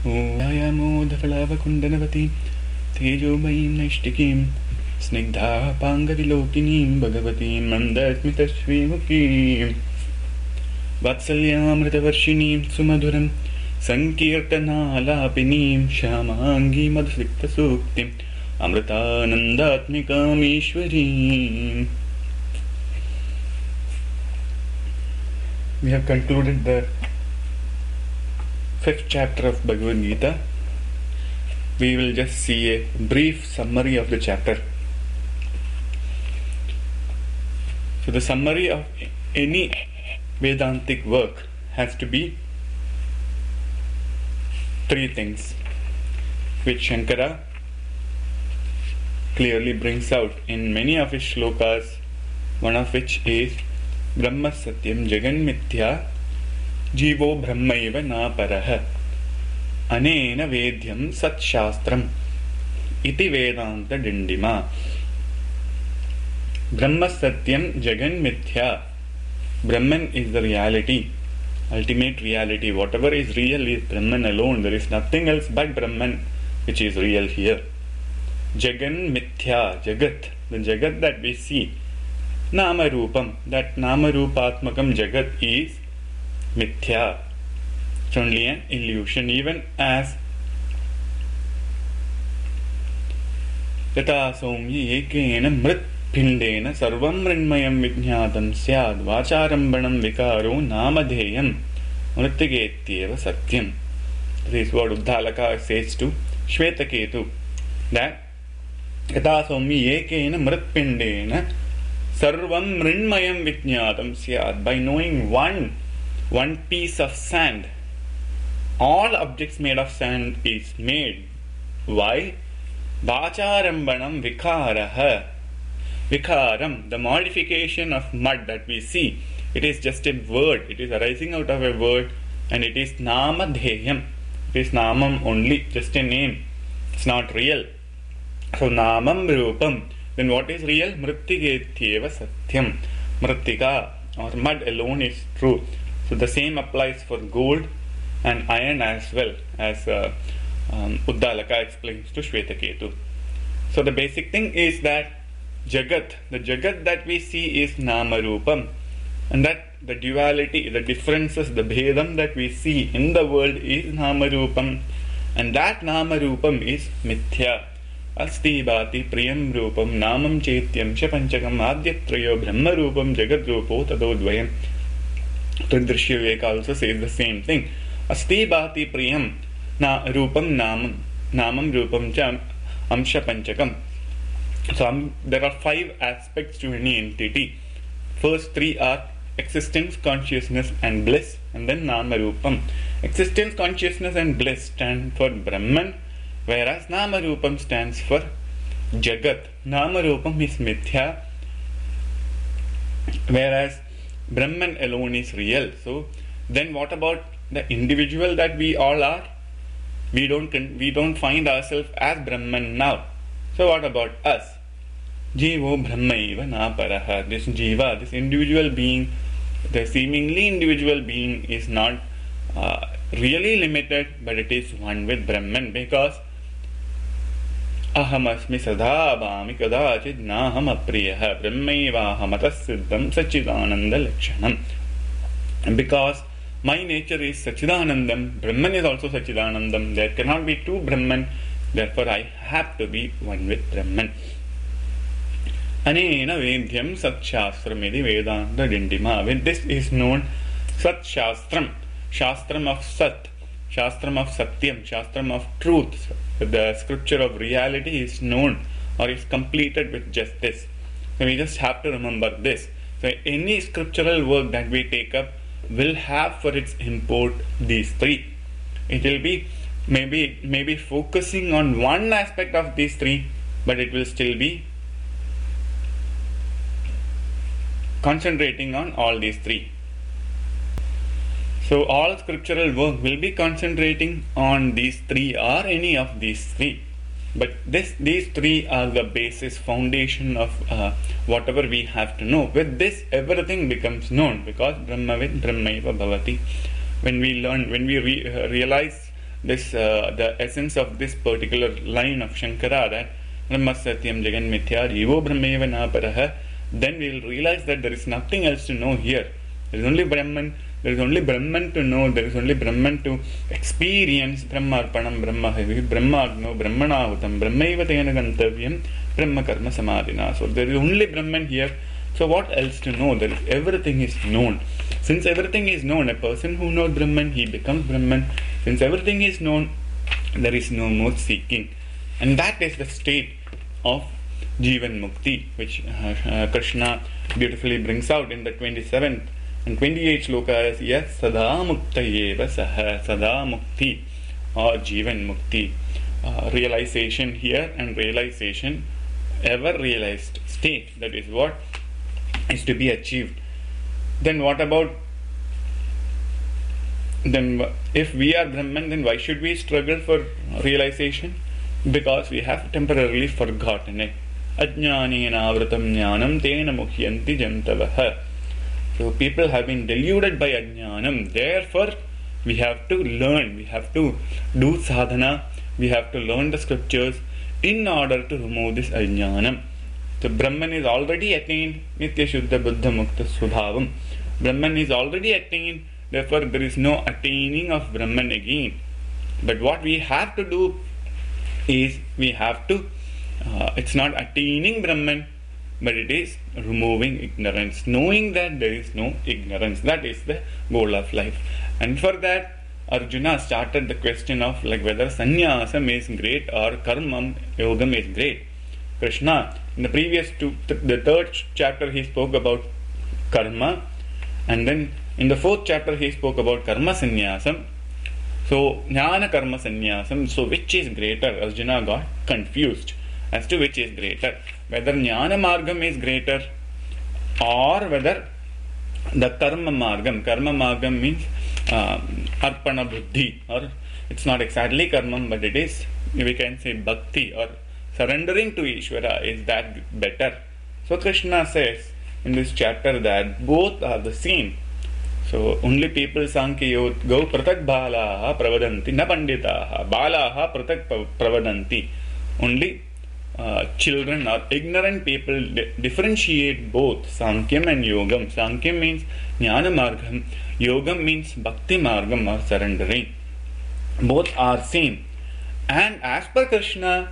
व्यायामोदफलावकुण्डनवतीं तेजोमयीं नैष्टिकीं स्निग्धापाङ्गविलोकिनीं भगवतीं मन्दस्मितश्रीमुखीं वात्सल्यामृतवर्षिणीं सुमधुरं सङ्कीर्तनालापिनीं श्यामाङ्गीं मधुसिक्तसूक्तिम् अमृतानन्दात्मिकामीश्वरीम्. We have concluded the 5th chapter of Bhagavad Gita. We will just see a brief summary of the chapter. So the summary of any Vedantic work has to be 3 things, which Shankara clearly brings out in many of his shlokas, one of which is Brahma Satyam Jagan Mithya Jivo Brahmaiva Na Paraha Anena Vedyam Sat Shastram Iti Vedanta Dindima. Brahma Satyam Jagan Mithya. Brahman is the reality, ultimate reality. Whatever is real is Brahman alone. There is nothing else but Brahman which is real here. Jagan Mithya, Jagat, the Jagat that we see. Nama Rupam, that Nama Rupatmakam Jagat is Mithya. It's only an illusion, even as Tata Somyi Ekena Mrit Pindena Sarvam Rinmayam Vijñātam Syad Vacharambanam Vikaro Namadheyam Mrittigetyeva Satyam. This is what Uddalaka says to Shvetaketu, that Yata Sommi Ekena Mritpindena Sarvam Rinmayam Vijñātam Syad. By knowing one piece of sand, all objects made of sand is made. Why? Vacharambanam Vikaraha. Vikaram, the modification of mud that we see, it is just a word. It is arising out of a word, and it is Namadheyam. It is Namam only, just a name. It's not real. So Namam Rupam. Then what is real? Mrittigetyeva Satyam. Mrittika or mud alone is true. So the same applies for gold and iron as well, as Uddalaka explains to Shvetaketu. So the basic thing is that Jagat, the Jagat that we see is Nama Rupam, and that the duality, the differences, the Bhedam that we see in the world is Nama Rupam, and that Nama Rupam is Mithya. Asti Bhati Priyam Rupam Namam Chetyam Shapanchakam Adyatrayo Brahma Rupam Jagat Rupo Tadodvayam. Tridrishya Viveka also says the same thing. Asti Bhati Priyam Rupam Namam Rupam Cha Amsha Panchakam. So there are 5 aspects to any entity. First 3 are existence, consciousness and bliss, and then Nama Rupam. Existence, consciousness and bliss stand for Brahman, whereas Nama Rupam stands for Jagat. Nama Rupam is Mithya, whereas Brahman alone is real. So then what about the individual that we all are? We don't find ourselves as Brahman now. So what about us? Jivo Brahmaiva Na Paraha. This Jiva, this individual being, the seemingly individual being is not really limited, but it is one with Brahman, because Ahamasmi Sadhabhami Kadachid Naham Apriyaha Brahmaiva Hamatassiddham Sachidananda Lakshanam. And because my nature is Sachidanandam, Brahman is also Sachidanandam. There cannot be 2 Brahman, therefore I have to be one with Brahman. Anena Vedyam Sat Shastram Iti Vedanta Dindima. With this is known Sat Shastram, Shastram of Sat, Shastram of Satyam, Shastram of truth. The scripture of reality is known or is completed with just this. So we just have to remember this. So any scriptural work that we take up will have for its import these 3. It will be maybe focusing on one aspect of these 3, but it will still be concentrating on all these 3. So all scriptural work will be concentrating on these 3 or any of these 3. But these 3 are the basis, foundation of whatever we have to know. With this, everything becomes known, because Brahmavid Brahmaiva Bhavati. When we learn, when we realize this the essence of this particular line of Shankara, that Brahma Satyam Jagan Mithya Jivo Brahmeva Na Paraha, then we will realize that there is nothing else to know here. There is only Brahman. There is only Brahman to know. There is only Brahman to experience. Brahmarpanam Brahmahavi Brahmagno Brahmanahutam Brahmaiva Tena Gantavyam Brahma Karma Samadhina. So there is only Brahman here. So what else to know? There is, everything is known. Since everything is known, a person who knows Brahman, he becomes Brahman. Since everything is known, there is no more seeking. And that is the state of Jivan Mukti, which Krishna beautifully brings out in the 27th and 28th shlokas. Yes, Sada Muktayeva Saha, Sada Mukti or Jivan Mukti. Realization here and realization, ever realized state. That is what is to be achieved. Then what about, then if we are Brahman, then why should we struggle for realization? Because we have temporarily forgotten it. Ajnanena avratam jnanam tena muhyanti jantavaha. So people have been deluded by ajnanam. Therefore, we have to learn. We have to do sadhana. We have to learn the scriptures in order to remove this ajnanam. So Brahman is already attained. Nitya Shuddha Buddha Mukta Swabhavam. Brahman is already attained. Therefore, there is no attaining of Brahman again. But what we have to do is, we have to, it's not attaining Brahman, but it is removing ignorance. Knowing that there is no ignorance. That is the goal of life. And for that, Arjuna started the question of like whether sannyasam is great or karmam yogam is great. Krishna, in the previous the third chapter, he spoke about karma, and then in the fourth chapter he spoke about karma sannyasam. So jnana karma sannyasam, so which is greater? Arjuna got confused as to which is greater, whether jnana margam is greater or whether the karma margam. Karma margam means arpana buddhi, or it's not exactly karma, but it is, we can say, bhakti or surrendering to Ishvara. Is that better? So Krishna says in this chapter that both are the same. So only people Sankhya go pratak balaha pravadanti na panditaha balaha pratak pravadanti. Only children or ignorant people differentiate both Sankhya and Yogam. Sankhya means Jnana Margam, Yogam means Bhakti Margam or surrendering. Both are same. And as per Krishna,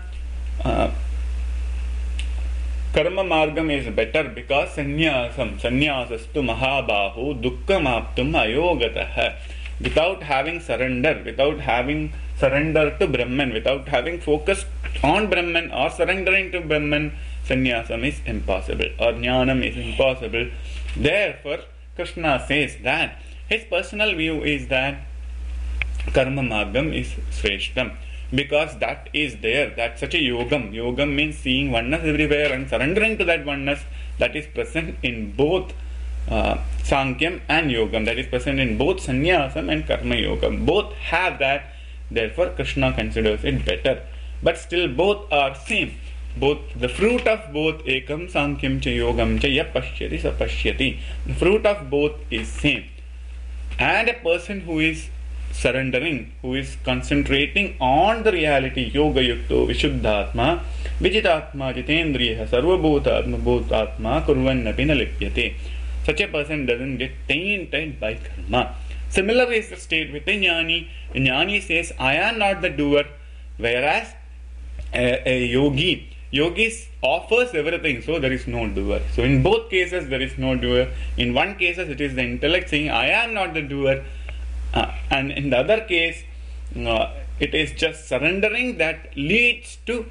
Karma Margam is better because Sannyasastu Mahabahu Dukkhamaptum Ayogataha. Without having surrender, without having surrender to Brahman, without having focused on Brahman or surrendering to Brahman, sannyasam is impossible or jnanam is impossible. Therefore, Krishna says that his personal view is that Karma Margam is Shreshtam, because that is there, that's such a yogam. Yogam means seeing oneness everywhere and surrendering to that oneness. That is present in both Sankhya and Yogam. That is present in both Sannyasam and Karma Yogam. Both have that. Therefore, Krishna considers it better. But still, both are same. Both the fruit of both ekam Sankhya cha Yogam cha ya pashyati sa pashyati. The fruit of both is same. And a person who is surrendering, who is concentrating on the reality, yoga yukto vishuddhatma vijitatma jitendriya sarvabhutatma bhutatma kurvannapi na lipyate. Such a person doesn't get tainted by karma. Similar is the state with a jnani. A jnani says, I am not the doer, whereas a yogi offers everything, so there is no doer. So in both cases there is no doer. In one case it is the intellect saying, I am not the doer, and in the other case it is just surrendering that leads to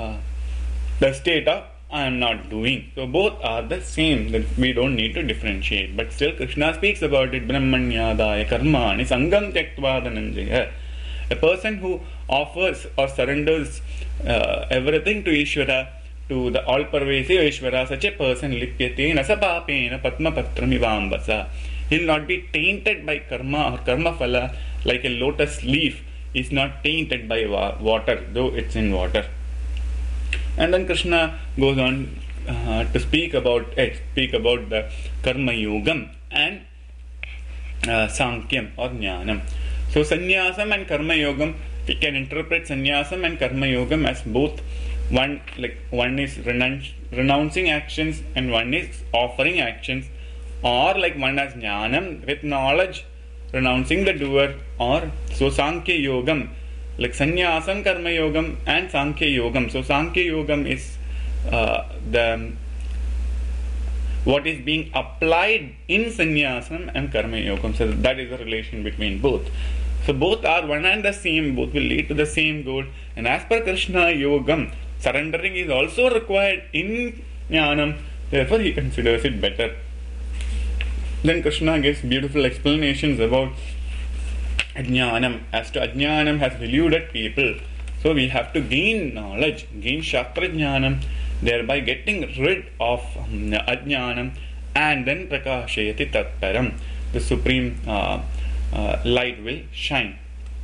the state of I am not doing. So both are the same, that we don't need to differentiate. But still Krishna speaks about it. Brahmanyadaya karmani sangam tyaktva dhananjaya. A person who offers or surrenders everything to Ishvara, to the all-pervasive Ishvara, such a person lipyate nasapapena patmapatramivambasa. He will not be tainted by karma or karma phala, like a lotus leaf is not tainted by water, though it's in water. And then Krishna goes on to speak about the Karma Yogam and Sankhya or Jnanam. So Sannyasam and Karma Yogam We can interpret sannyasam and karma yogam as both one is renouncing actions and one is offering actions, or like one as jnanam with knowledge renouncing the doer, or so sankhya yogam like sannyasam, karma yogam and sankhya yogam. So sankhya yogam is the what is being applied in sannyasam and karma yogam. So that is the relation between both. So both are one and the same, both will lead to the same goal. And as per Krishna yogam, surrendering is also required in jnanam, therefore he considers it better. Then Krishna gives beautiful explanations about ajnanam. As to ajnanam has deluded people, so we have to gain knowledge, gain shastra jnanam, thereby getting rid of ajnanam, and then prakashayati tatparam, the supreme light will shine.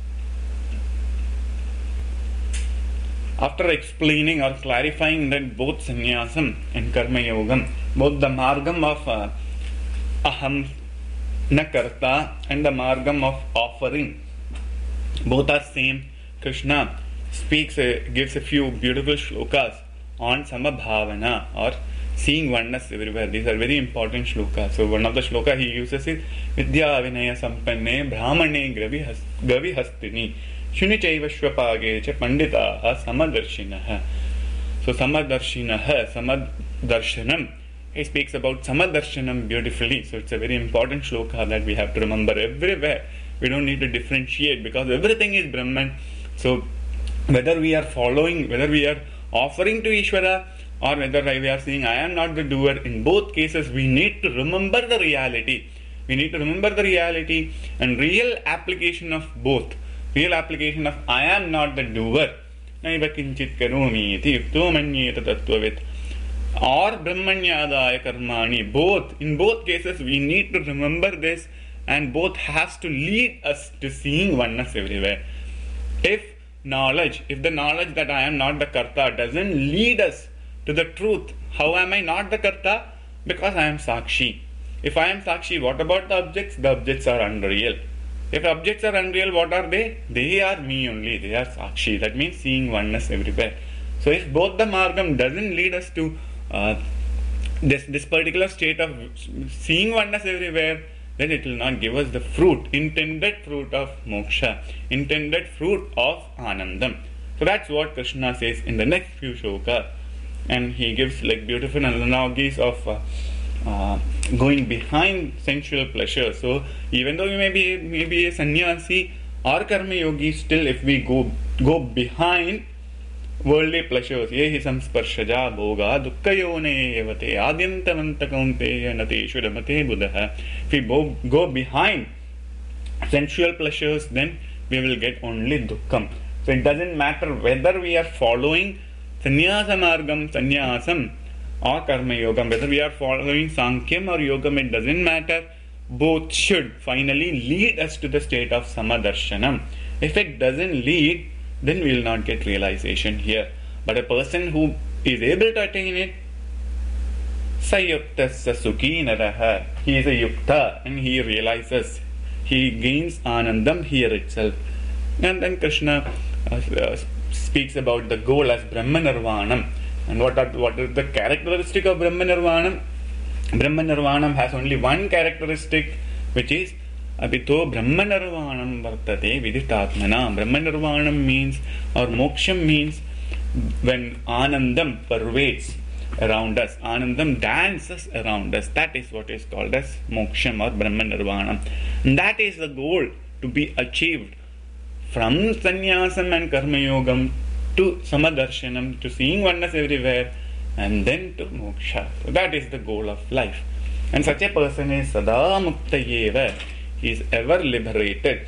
After explaining or clarifying that both sannyasam and karma yogam, both the margam of aham na karta and the margam of offering, both are same, Krishna gives a few beautiful shlokas on samabhavana, or seeing oneness everywhere. These are very important shlokas. So one of the shloka he uses is Vidya Vinaya Sampanne Brahmane Gavi Hastini Shunichaiva Shvapage Cha Pandita Samadarshinaha. So Samadarshinaha, Samadarshanam, he speaks about Samadarshanam beautifully. So it's a very important shloka that we have to remember everywhere. We don't need to differentiate because everything is Brahman. So whether we are following, whether we are offering to Ishvara, or whether we are saying I am not the doer, in both cases we need to remember the reality. We need to remember the reality and real application of both. Real application of I am not the doer, naiva kinchit karomi iti yukto manyeta tattvavit, or brahmanyadaya karmani. Both, in both cases we need to remember this, and both has to lead us to seeing oneness everywhere. If the knowledge that I am not the karta doesn't lead us to the truth, how am I not the karta? Because I am sakshi. If I am sakshi, what about the objects? The objects are unreal. If objects are unreal, what are they? They are me only. They are sakshi. That means seeing oneness everywhere. So if both the margam doesn't lead us to this particular state of seeing oneness everywhere, then it will not give us the fruit, intended fruit of moksha, intended fruit of anandam. So that's what Krishna says in the next few shlokas. And he gives like beautiful analogies of going behind sensual pleasure. So even though you may be a sannyasi or karma yogi, still if we go behind worldly pleasures, yehi samsparshaja bhoga dukkayone evate adyantavanta kaunteya nateshu ramate buddha. If we go behind sensual pleasures, then we will get only dukkham. So it doesn't matter whether we are following sannyasa margam, sannyasam, or karma yogam, whether we are following sankyam or yogam, it doesn't matter. Both should finally lead us to the state of samadarshanam. If it doesn't lead, then we will not get realization here. But a person who is able to attain it, sayuktasya sukhi naraha, he is a yukta and he realizes, he gains anandam here itself. And then Krishna speaks about the goal as Brahma Nirvanam. And what is the characteristic of Brahma Nirvanam? Brahma Nirvanam has only one characteristic, which is Abhito Brahma Nirvanam Vartate Viditatmana. Brahma Nirvanam means, or Moksham means, when Anandam pervades around us, Anandam dances around us. That is what is called as Moksham or Brahma Nirvanam. And that is the goal to be achieved from sannyasam and karma yogam to samadarshanam, to seeing oneness everywhere, and then to moksha. So that is the goal of life. And such a person is sada muktayeva. He is ever liberated.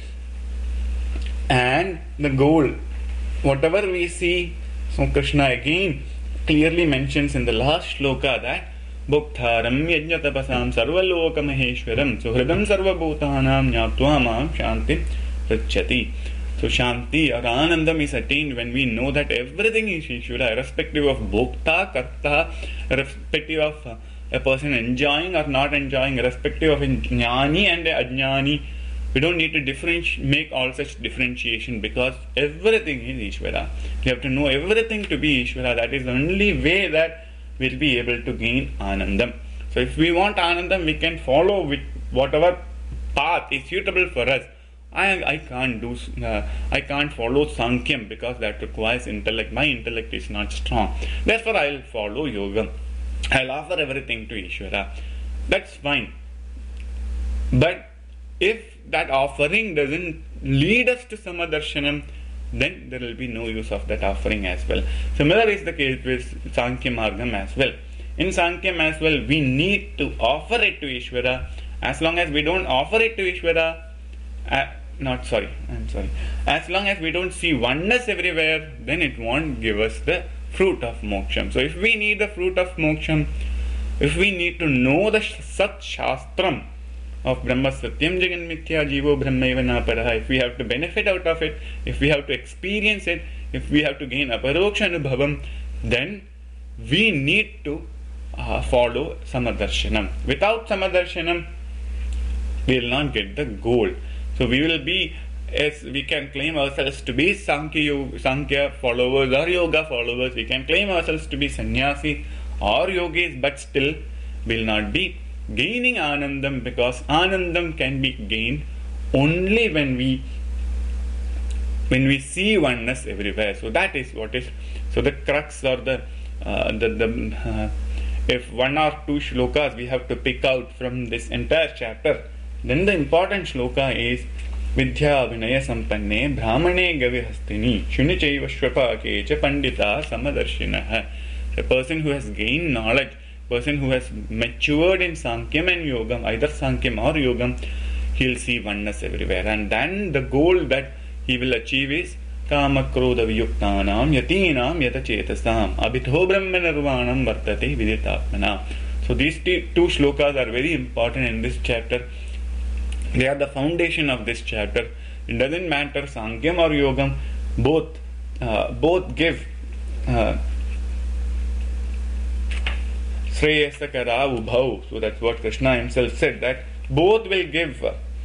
And the goal, whatever we see, so Krishna again clearly mentions in the last shloka that Bhuktharam yajnatapasam sarvaloka maheshwaram suhridam sarvabhutanam nyatva mam shanti rachyati. So Shanti or Anandam is attained when we know that everything is Ishvara, irrespective of Bhokta, Karta, irrespective of a person enjoying or not enjoying, irrespective of a Jnani and a Ajnani, We don't need to make all such differentiation, because everything is Ishvara. We have to know everything to be Ishvara. That is the only way that we'll be able to gain Anandam. So if we want Anandam, we can follow with whatever path is suitable for us. I can't follow Sankhya because that requires intellect. My intellect is not strong. Therefore, I'll follow Yoga. I'll offer everything to Ishvara. That's fine. But if that offering doesn't lead us to Samadarshanam, then there will be no use of that offering as well. Similar is the case with Sankhya Margam as well. In Sankhya as well, we need to offer it to Ishvara. As long as we don't offer it to Ishvara, as long as we don't see oneness everywhere, then it won't give us the fruit of moksham. So if we need the fruit of moksham, if we need to know the Sat Shastram of Brahma Satyam Jagan Mithya Jivo Brahmaiva Naparaha, if we have to benefit out of it, if we have to experience it, if we have to gain Aparoksha Anubhavam, then we need to follow Samadarshanam. Without Samadarshanam, we will not get the goal. So we will be, as we can claim ourselves to be Sankhya followers or Yoga followers, we can claim ourselves to be sannyasi or yogis, but still will not be gaining Anandam, because Anandam can be gained only when we see oneness everywhere. So that is what is, so the crux or if one or two shlokas we have to pick out from this entire chapter, then the important shloka is Vidya Vinaya Sampanne Brahmane Gavihastini Shunichaiva Shvapake Cha Pandita Samadarshinaha. A person who has gained knowledge, person who has matured in Sankhya and Yogam, either Sankhya or Yogam, he'll see oneness everywhere. And then the goal that he will achieve is Kamakrodha Viyuktanam Yatinam Yatachetasam Abhito Brahma Nirvanam Vartate Viditatmana. So these two shlokas are very important in this chapter. They are the foundation of this chapter. It doesn't matter Sankhya or Yogam, both give Shreyasakara Ubhau. So that's what Krishna himself said, that both will give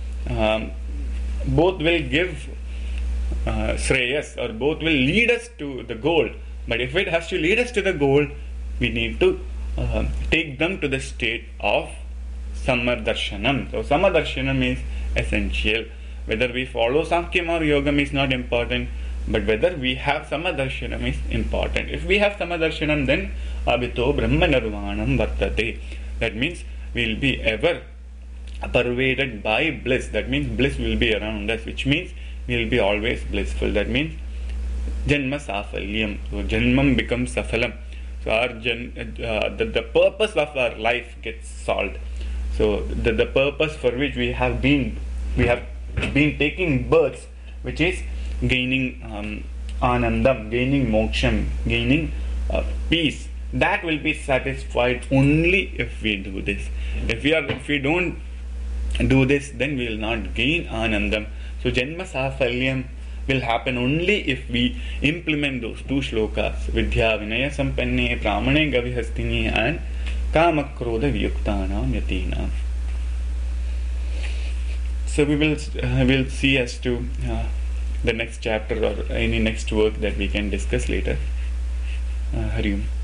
Shreyas, or both will lead us to the goal. But if it has to lead us to the goal, we need to take them to the state of Samadarshanam. So Samadarshanam is essential. Whether we follow Sankhya or Yogam is not important, but whether we have Samadarshanam is important. If we have Samadarshanam, then Abhito Brahma Nirvanam Vartate. That means we will be ever pervaded by bliss. That means bliss will be around us, which means we will be always blissful. That means Janma Safalyam. So Janmam becomes Safalam. So our the purpose of our life gets solved. So the purpose for which we have been taking births, which is gaining Anandam, gaining Moksham, gaining peace, that will be satisfied only if we do this. If we don't do this, then we will not gain Anandam. So Janma Safalyam will happen only if we implement those two shlokas, Vidya Vinaya Sampanne Brahmane Gavihastini and Kamakrodha Viyuktanam Yatinam. So we will see as to the next chapter or any next work that we can discuss later. Hari Om.